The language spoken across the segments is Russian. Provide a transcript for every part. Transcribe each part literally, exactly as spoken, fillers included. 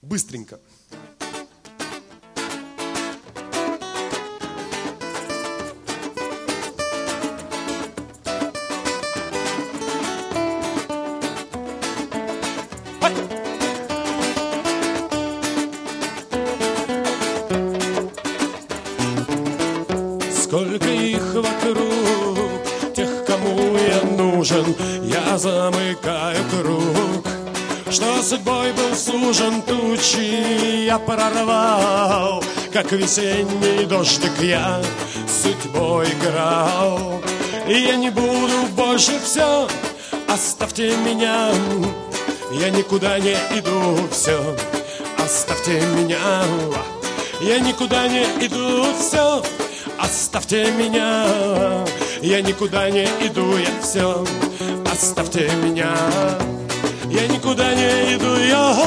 Быстренько. Сколько их вокруг, тех, кому я нужен, я замыкаю круг. Что судьбой был сужен, тучи я прорвал, как весенний дождик я судьбой играл. И я не буду больше, все, оставьте меня, я никуда не иду, все, оставьте меня, я никуда не иду, все, оставьте меня, я никуда не иду, я все, оставьте меня, я никуда не иду, я.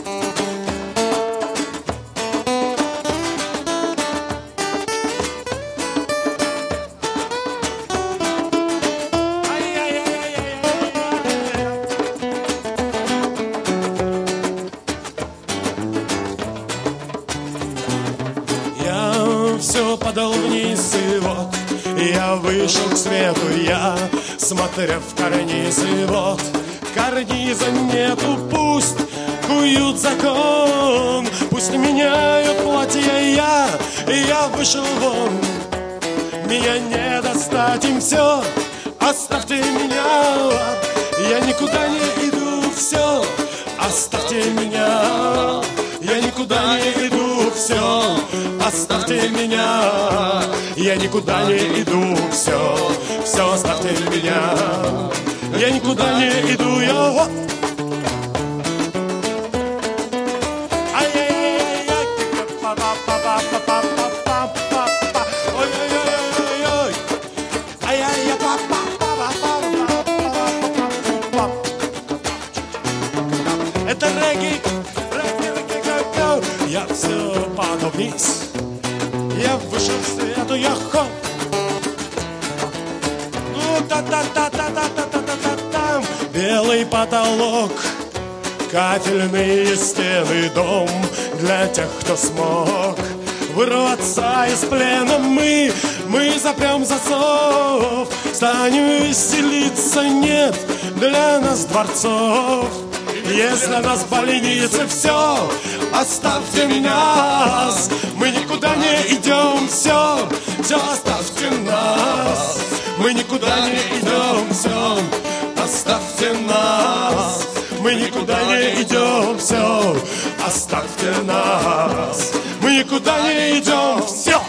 Все подал вниз, и вот я вышел к свету, я смотря в карниз, и вот карниза нету, пусть куют закон, пусть меняют платья, я, я вышел вон, меня не достать им, все, оставьте меня, я никуда не иду, все, оставьте меня, я никуда не иду, все, оставьте меня, я никуда не иду, все, все, оставьте меня, я никуда не иду, я. Это регги, я все падал вниз, я вышел в свету, я хоп. Ну та-та-та-та-та-та-та-та-та-там. Белый потолок, кафельные стены, дом для тех, кто смог вырваться из плена. Мы, мы запрем засов, станем веселиться, нет для нас дворцов. Если нас больницы, все, оставьте нас, мы никуда не идем, все, все, оставьте нас, мы никуда не идем, все, оставьте нас, мы никуда не идем, все, оставьте нас, мы никуда не идем, все.